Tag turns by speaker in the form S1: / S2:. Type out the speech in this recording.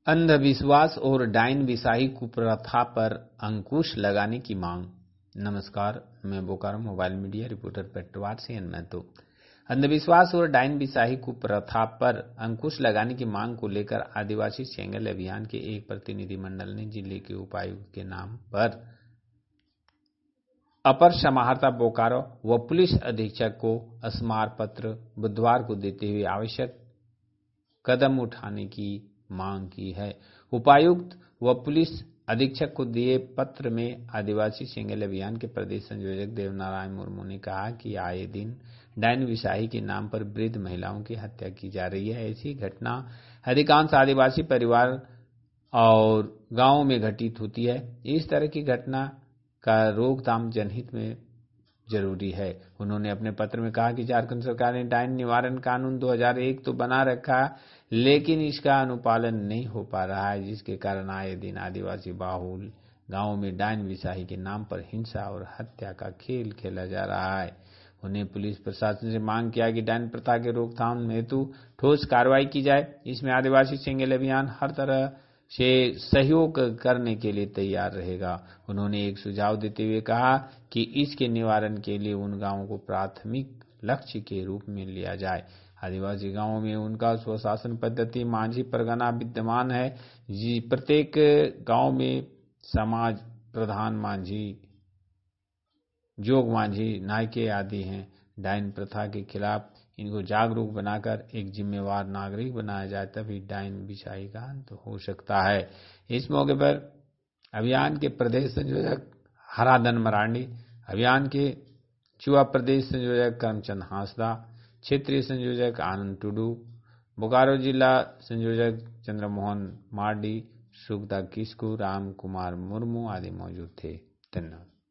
S1: अंधविश्वास और डायन बिसाही कुप्रथा पर अंकुश लगाने की मांग। नमस्कार, मैं Bokaro mobile media reporter Petwar से तो अंधविश्वास और डायन बिसाही कुप्रथा पर अंकुश लगाने की मांग को लेकर आदिवासी चेंगल अभियान के एक प्रतिनिधिमंडल ने जिले के उपायुक्त के नाम पर अपर समाहर्ता बोकारो व पुलिस अधीक्षक को स्मार पत्र बुधवार को देते हुए आवश्यक कदम उठाने की मांग की है। उपायुक्त व पुलिस अधीक्षक को दिए पत्र में आदिवासी चेंगल अभियान के प्रदेश संयोजक देवनारायण मुर्मू ने कहा कि आए दिन डायन बिसाही के नाम पर वृद्ध महिलाओं की हत्या की जा रही है। ऐसी घटना अधिकांश आदिवासी परिवार और गांवों में घटित होती है। इस तरह की घटना का रोकथाम जनहित में जरूरी है। उन्होंने अपने पत्र में कहा कि झारखंड सरकार ने डायन निवारण कानून 2001 तो बना रखा, लेकिन इसका अनुपालन नहीं हो पा रहा है, जिसके कारण आए दिन आदिवासी बाहुल गांवों में डायन बिसाही के नाम पर हिंसा और हत्या का खेल खेला जा रहा है। उन्हें पुलिस प्रशासन से मांग किया कि डायन प्रथा के रोकथाम हेतु ठोस कार्रवाई की जाए। इसमें आदिवासी चेंगल अभियान हर तरह से सहयोग करने के लिए तैयार रहेगा। उन्होंने एक सुझाव देते हुए कहा कि इसके निवारण के लिए उन गांवों को प्राथमिक लक्ष्य के रूप में लिया जाए। आदिवासी गांवों में उनका स्वशासन पद्धति मांझी परगना विद्यमान है। प्रत्येक गांव में समाज प्रधान मांझी, जोग मांझी, नायके आदि हैं। डायन प्रथा के खिलाफ इनको जागरूक बनाकर एक जिम्मेवार नागरिक बनाया जाए, तभी डायन बिसाही का अंत हो सकता है। इस मौके पर अभियान के प्रदेश संयोजक हराधन मरांडी, अभियान के युवा प्रदेश संयोजक करमचंद हांसदा, क्षेत्रीय संयोजक आनंद टुडू, बोकारो जिला संयोजक चंद्रमोहन मार्डी, सुखदा किस्कू, राम कुमार मुर्मू आदि मौजूद थे। धन्यवाद।